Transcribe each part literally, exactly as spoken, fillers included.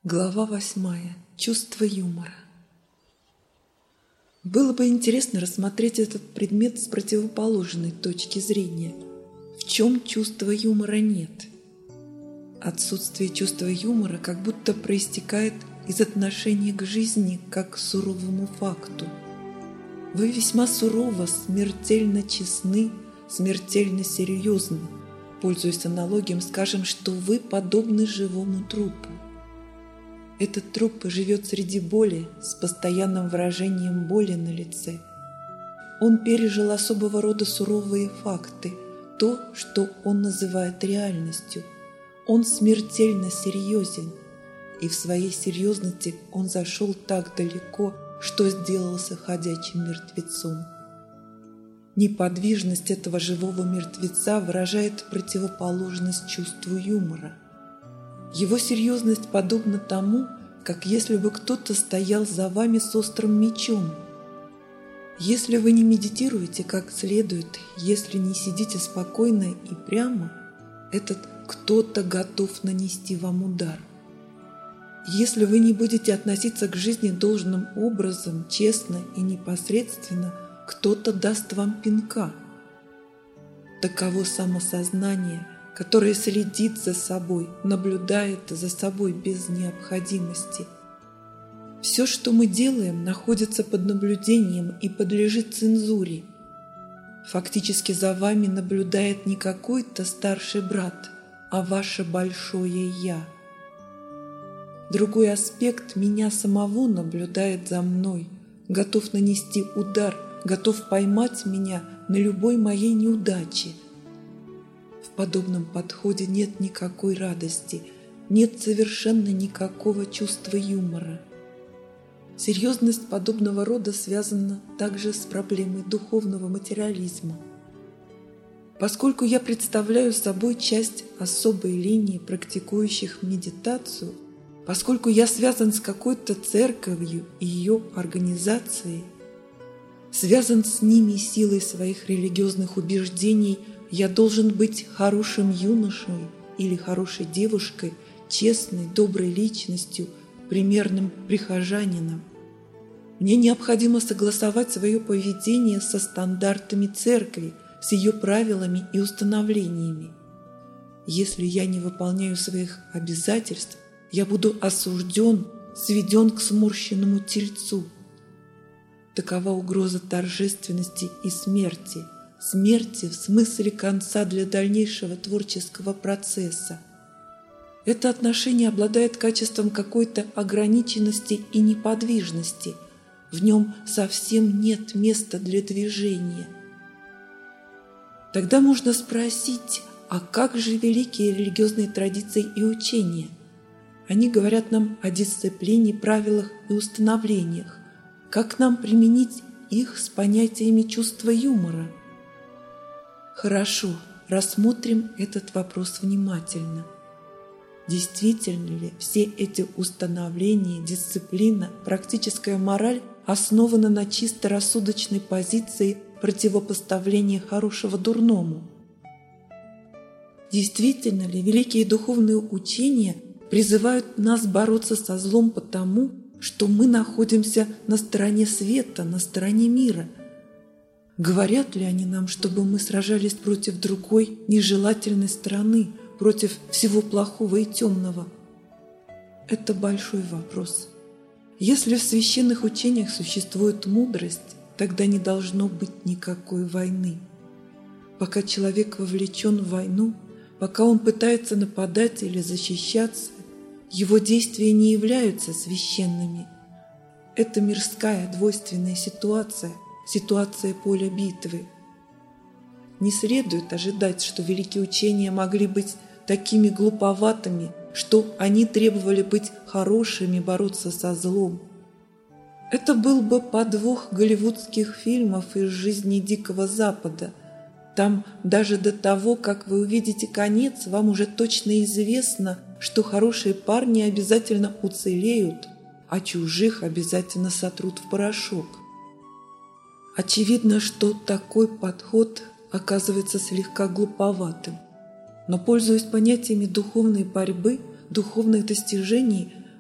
Глава восьмая. Чувство юмора. Было бы интересно рассмотреть этот предмет с противоположной точки зрения. В чем чувства юмора нет? Отсутствие чувства юмора как будто проистекает из отношения к жизни как к суровому факту. Вы весьма сурово, смертельно честны, смертельно серьезны. Пользуясь аналогией, скажем, что вы подобны живому трупу. Этот труп живет среди боли, с постоянным выражением боли на лице. Он пережил особого рода суровые факты, то, что он называет реальностью. Он смертельно серьезен, и в своей серьезности он зашел так далеко, что сделался ходячим мертвецом. Неподвижность этого живого мертвеца выражает противоположность чувству юмора. Его серьезность подобна тому, как если бы кто-то стоял за вами с острым мечом. Если вы не медитируете как следует, если не сидите спокойно и прямо, этот кто-то готов нанести вам удар. Если вы не будете относиться к жизни должным образом, честно и непосредственно, кто-то даст вам пинка. Таково самосознание, которое следит за собой, наблюдает за собой без необходимости. Все, что мы делаем, находится под наблюдением и подлежит цензуре. Фактически за вами наблюдает не какой-то старший брат, а ваше большое «я». Другой аспект меня самого наблюдает за мной, готов нанести удар, готов поймать меня на любой моей неудаче. В подобном подходе нет никакой радости, нет совершенно никакого чувства юмора. Серьезность подобного рода связана также с проблемой духовного материализма. Поскольку я представляю собой часть особой линии практикующих медитацию, поскольку я связан с какой-то церковью и ее организацией, связан с ними силой своих религиозных убеждений, я должен быть хорошим юношей или хорошей девушкой, честной, доброй личностью, примерным прихожанином. Мне необходимо согласовать свое поведение со стандартами церкви, с ее правилами и установлениями. Если я не выполняю своих обязательств, я буду осужден, сведен к сморщенному тельцу. Такова угроза торжественности и смерти. Смерти в смысле конца для дальнейшего творческого процесса. Это отношение обладает качеством какой-то ограниченности и неподвижности. В нем совсем нет места для движения. Тогда можно спросить, а как же великие религиозные традиции и учения? Они говорят нам о дисциплине, правилах и установлениях. Как нам применить их с понятиями чувства юмора? Хорошо, рассмотрим этот вопрос внимательно. Действительно ли все эти установления, дисциплина, практическая мораль основаны на чисто рассудочной позиции противопоставления хорошего дурному? Действительно ли великие духовные учения призывают нас бороться со злом потому, что мы находимся на стороне света, на стороне мира? Говорят ли они нам, чтобы мы сражались против другой нежелательной стороны, против всего плохого и темного? Это большой вопрос. Если в священных учениях существует мудрость, тогда не должно быть никакой войны. Пока человек вовлечен в войну, пока он пытается нападать или защищаться, его действия не являются священными. Это мирская двойственная ситуация, ситуация поля битвы. Не следует ожидать, что великие учения могли быть такими глуповатыми, что они требовали быть хорошими, бороться со злом. Это был бы подвох голливудских фильмов из жизни Дикого Запада. Там даже до того, как вы увидите конец, вам уже точно известно, что хорошие парни обязательно уцелеют, а чужих обязательно сотрут в порошок. Очевидно, что такой подход оказывается слегка глуповатым. Но, пользуясь понятиями духовной борьбы, духовных достижений,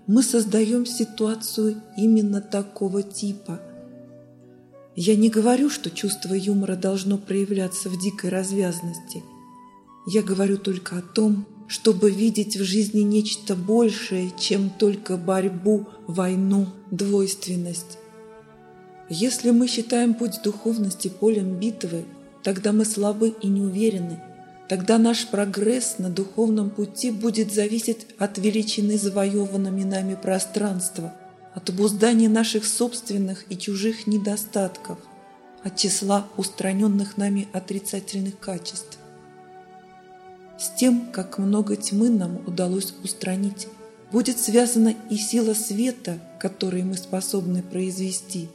мы создаем ситуацию именно такого типа. Я не говорю, что чувство юмора должно проявляться в дикой развязности. Я говорю только о том, чтобы видеть в жизни нечто большее, чем только борьбу, войну, двойственность. Если мы считаем путь духовности полем битвы, тогда мы слабы и неуверены. Тогда наш прогресс на духовном пути будет зависеть от величины завоеванными нами пространства, от обуздания наших собственных и чужих недостатков, от числа устраненных нами отрицательных качеств. С тем, как много тьмы нам удалось устранить, будет связана и сила света, которую мы способны произвести.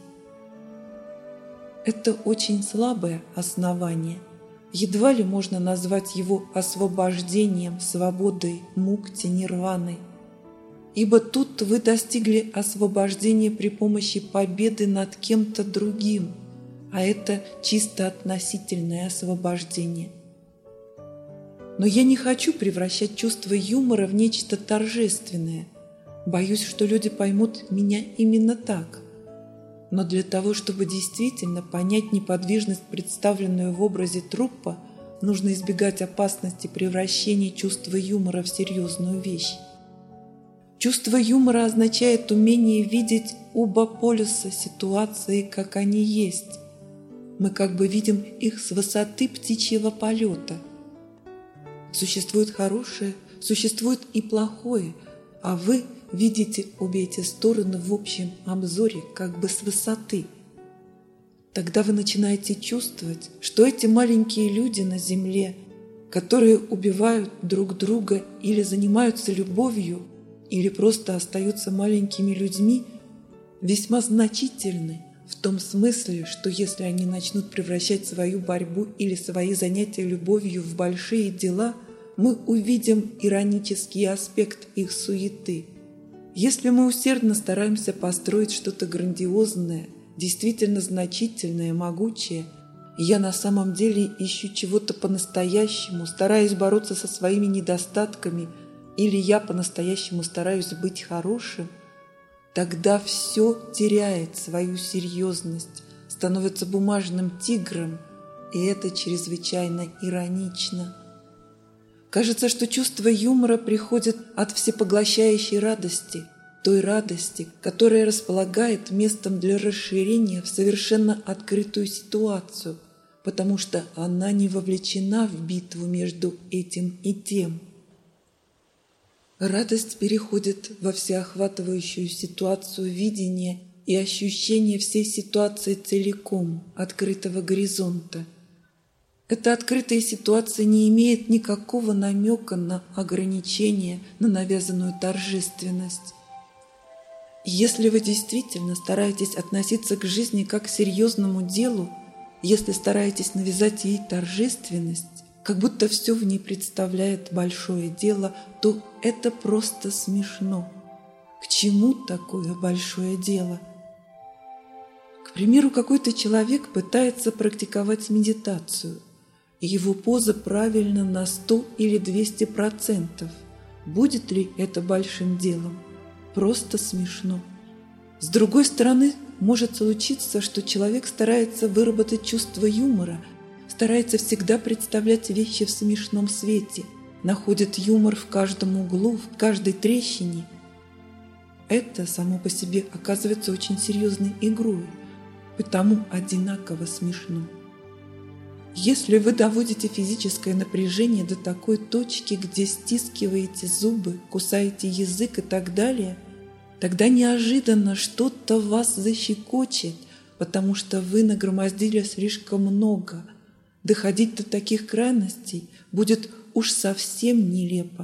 Это очень слабое основание. Едва ли можно назвать его освобождением, свободой, мукти, нирваной. Ибо тут вы достигли освобождения при помощи победы над кем-то другим, а это чисто относительное освобождение. Но я не хочу превращать чувство юмора в нечто торжественное. Боюсь, что люди поймут меня именно так. Но для того, чтобы действительно понять неподвижность, представленную в образе труппа, нужно избегать опасности превращения чувства юмора в серьезную вещь. Чувство юмора означает умение видеть оба полюса ситуации, как они есть. Мы как бы видим их с высоты птичьего полета. Существует хорошее, существует и плохое, а вы видите обе эти стороны в общем обзоре, как бы с высоты. Тогда вы начинаете чувствовать, что эти маленькие люди на земле, которые убивают друг друга или занимаются любовью, или просто остаются маленькими людьми, весьма значительны в том смысле, что если они начнут превращать свою борьбу или свои занятия любовью в большие дела, мы увидим иронический аспект их суеты. Если мы усердно стараемся построить что-то грандиозное, действительно значительное, могучее, и я на самом деле ищу чего-то по-настоящему, стараюсь бороться со своими недостатками, или я по-настоящему стараюсь быть хорошим, тогда все теряет свою серьезность, становится бумажным тигром, и это чрезвычайно иронично. Кажется, что чувство юмора приходит от всепоглощающей радости, той радости, которая располагает местом для расширения в совершенно открытую ситуацию, потому что она не вовлечена в битву между этим и тем. Радость переходит во всеохватывающую ситуацию видения и ощущения всей ситуации целиком, открытого горизонта. Эта открытая ситуация не имеет никакого намека на ограничение, на навязанную торжественность. И если вы действительно стараетесь относиться к жизни как к серьезному делу, если стараетесь навязать ей торжественность, как будто все в ней представляет большое дело, то это просто смешно. К чему такое большое дело? К примеру, какой-то человек пытается практиковать медитацию, и его поза правильна на сто или двести процентов. Будет ли это большим делом? Просто смешно. С другой стороны, может случиться, что человек старается выработать чувство юмора, старается всегда представлять вещи в смешном свете, находит юмор в каждом углу, в каждой трещине. Это само по себе оказывается очень серьезной игрой, потому одинаково смешно. Если вы доводите физическое напряжение до такой точки, где стискиваете зубы, кусаете язык и так далее, тогда неожиданно что-то вас защекочет, потому что вы нагромоздили слишком много. Доходить до таких крайностей будет уж совсем нелепо.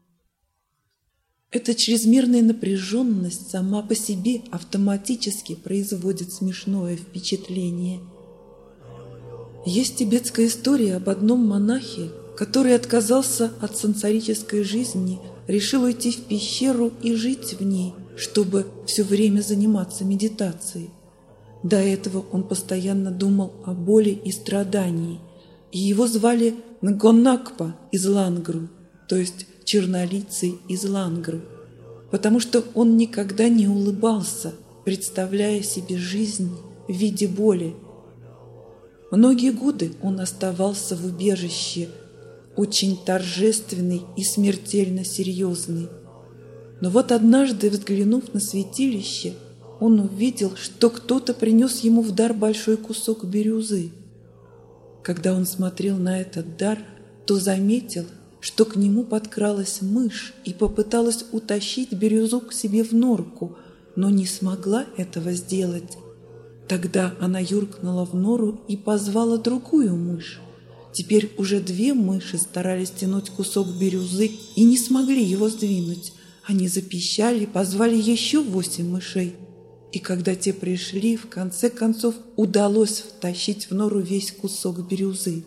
Эта чрезмерная напряженность сама по себе автоматически производит смешное впечатление. Есть тибетская история об одном монахе, который отказался от сансарической жизни, решил уйти в пещеру и жить в ней, чтобы все время заниматься медитацией. До этого он постоянно думал о боли и страдании, и его звали Нгонакпа из Лангру, то есть чернолицый из Лангру. потому что он никогда не улыбался, представляя себе жизнь в виде боли. Многие годы он оставался в убежище, очень торжественный и смертельно серьезный. Но вот однажды, взглянув на святилище, он увидел, что кто-то принес ему в дар большой кусок бирюзы. Когда он смотрел на этот дар, то заметил, что к нему подкралась мышь и попыталась утащить бирюзу к себе в норку, но не смогла этого сделать. Тогда она юркнула в нору и позвала другую мышь. Теперь уже две мыши старались тянуть кусок бирюзы и не смогли его сдвинуть. Они запищали, позвали еще восемь мышей. И когда те пришли, в конце концов удалось втащить в нору весь кусок бирюзы.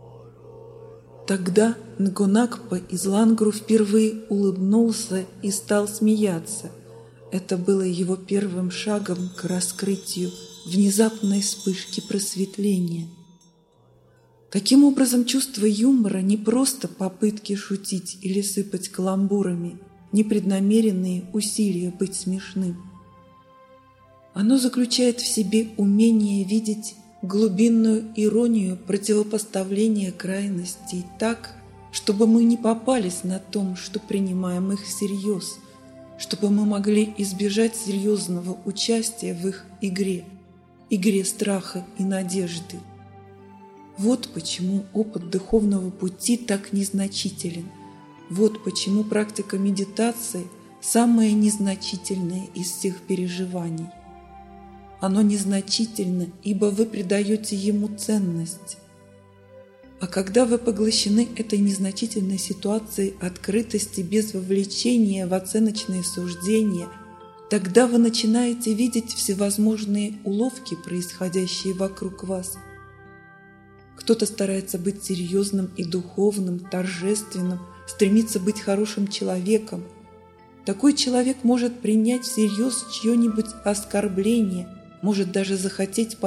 Тогда Нгонакпа из Лангру впервые улыбнулся и стал смеяться. Это было его первым шагом к раскрытию внезапной вспышки просветления. Таким образом, чувство юмора не просто попытки шутить или сыпать каламбурами, непреднамеренные усилия быть смешным. Оно заключает в себе умение видеть глубинную иронию противопоставления крайностей так, чтобы мы не попались на том, что принимаем их всерьез, чтобы мы могли избежать серьезного участия в их игре, игре страха и надежды. Вот почему опыт духовного пути так незначителен. Вот почему практика медитации самая незначительная из всех переживаний. Оно незначительно, ибо вы придаете ему ценность. А когда вы поглощены этой незначительной ситуацией открытости без вовлечения в оценочные суждения, тогда вы начинаете видеть всевозможные уловки, происходящие вокруг вас. Кто-то старается быть серьезным и духовным, торжественным, стремится быть хорошим человеком. Такой человек может принять всерьез чье-нибудь оскорбление, может даже захотеть